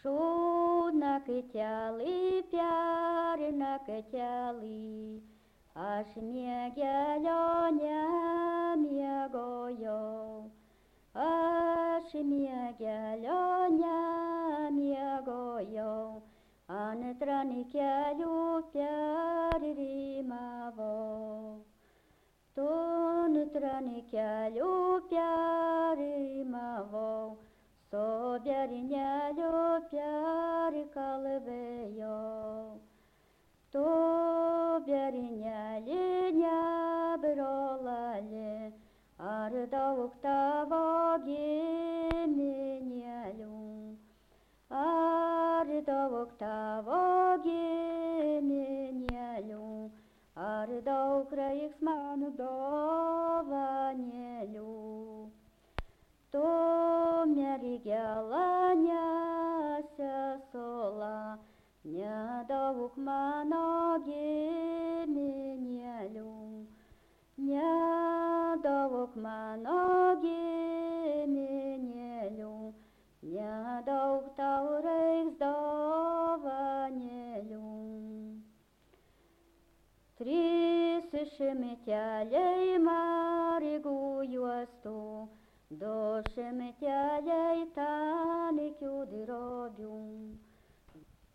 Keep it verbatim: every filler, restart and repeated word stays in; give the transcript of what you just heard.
Šūna kitelį, pjerina kitelį, aš miegelio nemiegojau. Aš miegelio nemiegojau, antrą kelių perrimavau. Tu antrą kelių perrimavau, su berneliu perkalbėjau. Tu berneli nebrolali, ar daug tavo giminėlių, ar daug tavo giminėlių, ar daug reiks man dovanėlių. Tu mergela nesesuola, nedaug mano giminėlių, nedaug mano giminėlių, nedaug tau reiks dovanėlių. Trys šimteliai margų juostų, du šimteliai tankių drobių.